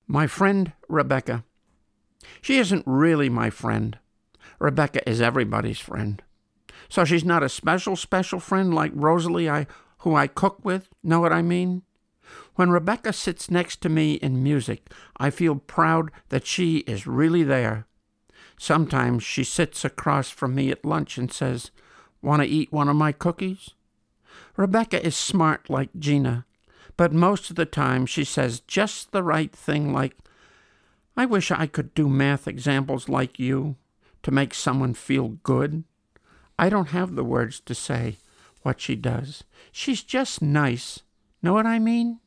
My friend Rebecca. She isn't really my friend. Rebecca is everybody's friend. So she's not a special friend like Rosalie who I cook with. Know what I mean? When Rebecca sits next to me in music, I feel proud that she is really there. Sometimes she sits across from me at lunch and says, "Want to eat one of my cookies?" Rebecca is smart like Gina, but most of the time she says just the right thing like, "I wish I could do math examples like you to make someone feel good." I don't have the words to say what she does. She's just nice. Know what I mean?